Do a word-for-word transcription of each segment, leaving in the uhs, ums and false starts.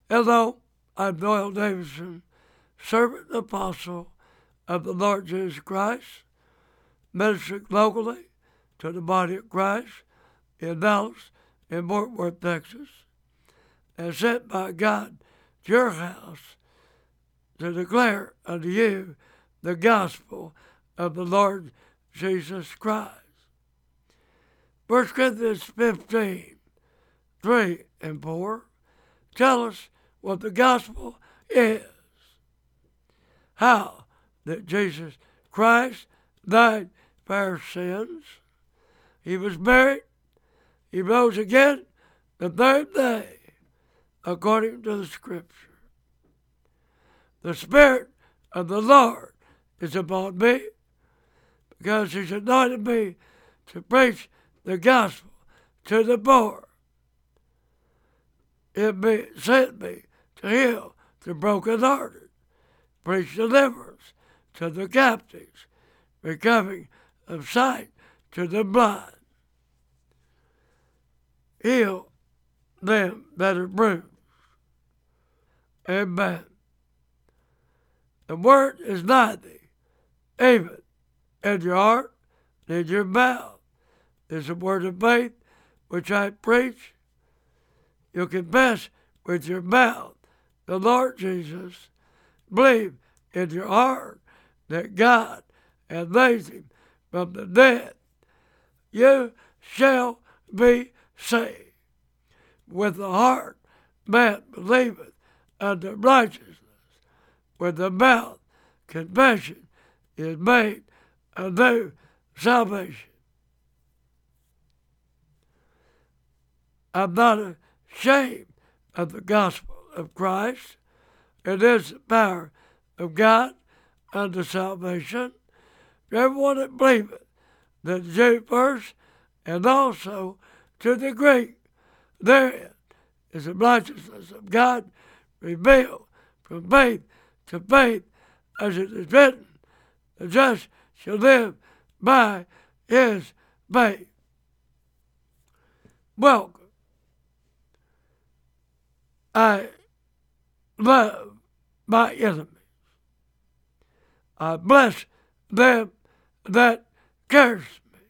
Hello, I'm Doyle Davidson, servant and apostle of the Lord Jesus Christ, ministering locally to the body of Christ in Dallas and Fort Worth, Texas, and sent by God to your house to declare unto you the gospel of the Lord Jesus Christ. First Corinthians fifteen, three and four tell us what the gospel is. How that Jesus Christ died for our sins. He was buried. He rose again the third day, according to the Scripture. The Spirit of the Lord is upon me, because He's anointed me to preach the gospel to the poor. He sent me to heal the brokenhearted, preach deliverance to the captives, recovering of sight to the blind, heal them that are bruised. Amen. The word is nigh thee, even in your heart and in your mouth. Is a word of faith which I preach. You confess with your mouth the Lord Jesus, believe in your heart that God hath raised him from the dead, you shall be saved. With the heart man believeth unto righteousness, with the mouth confession is made unto salvation. I'm not ashamed of the gospel of Christ. It is the power of God unto salvation to everyone that believeth, the Jew first, and also to the Greek. Therein is the righteousness of God revealed from faith to faith, as it is written, the just shall live by his faith. Welcome. I love my enemies. I bless them that curse me.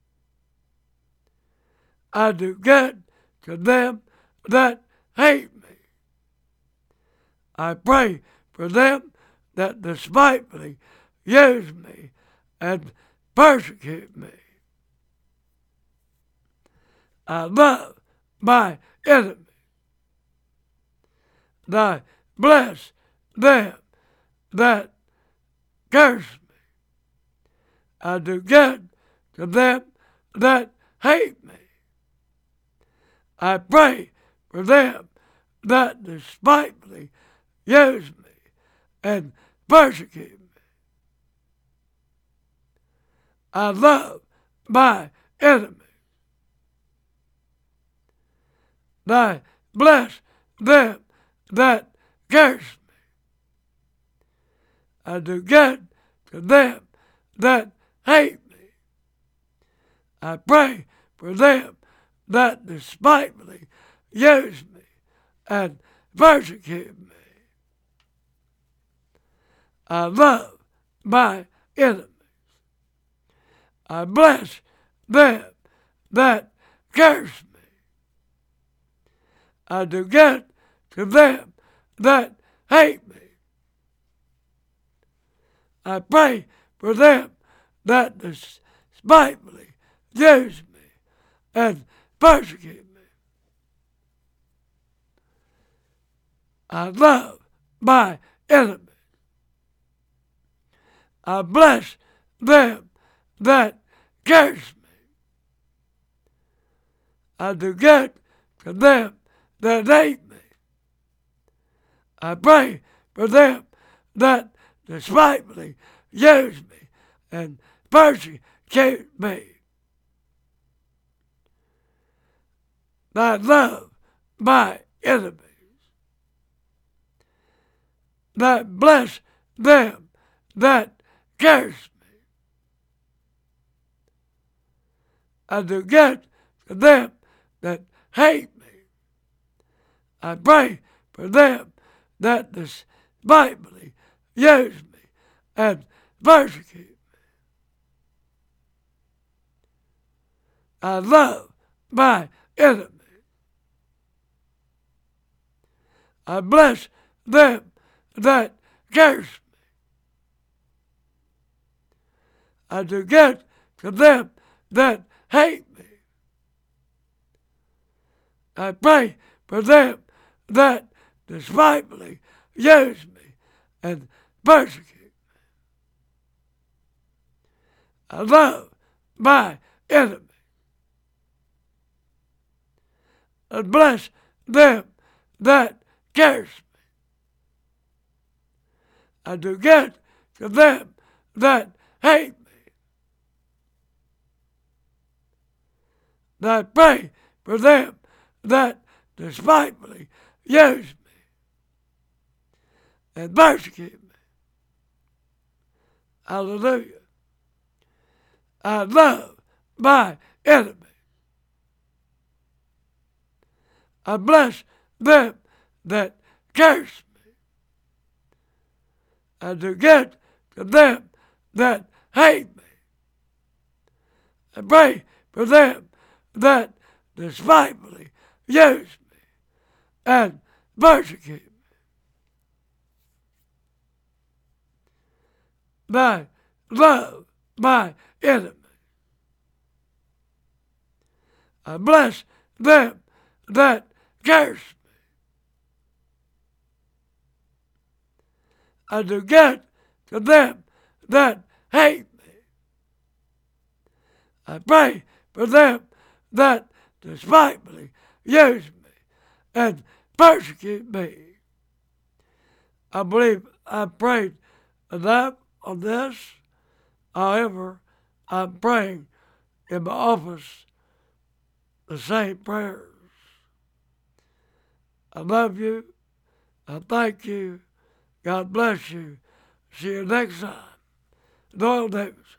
I do good to them that hate me. I pray for them that despitefully use me and persecute me. I love my enemies. I bless them that curse me. I do good to them that hate me. I pray for them that despitefully use me and persecute me. I love my enemies. I bless them that curse me. I do good to them that hate me. I pray for them that despitefully use me and persecute me. I love my enemies. I bless them that curse me. I do good to them that hate me. I pray for them that despitefully use me and persecute me. I love my enemies. I bless them that curse me. I do good to them that hate me. I pray for them that despitefully use me and persecute me. I love my enemies. I bless them that curse me. I do good to them that hate me. I pray for them that despitefully use me and persecute me. I love my enemies. I bless them that curse me. I do good to them that hate me. I pray for them that despitefully use me and persecute me. I love my enemies. I bless them that curse me. I do good to them that hate me. And I pray for them that despitefully use me and persecute me. Hallelujah. I love my enemies. I bless them that curse me. I do good to them that hate me. I pray for them that despitefully use me and persecute me. I love my enemies. I bless them that curse me. I do good to them that hate me. I pray for them that despitefully use me and persecute me. I believe I prayed enough on this. However, I'm praying in my office the same prayers. I love you. I thank you. God bless you. See you next time. Doyle Davidson.